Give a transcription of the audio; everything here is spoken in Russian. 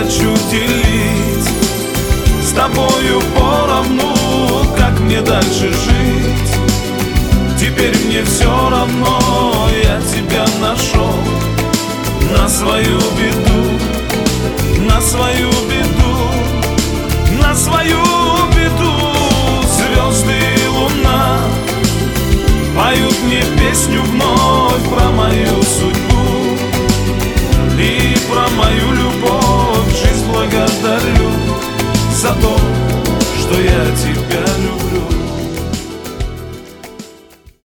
хочу делить с тобою поровну. Как мне дальше жить? Теперь мне все равно, я тебя нашел. На свою беду, на свою беду, на свою беду. Звезды и луна поют мне песню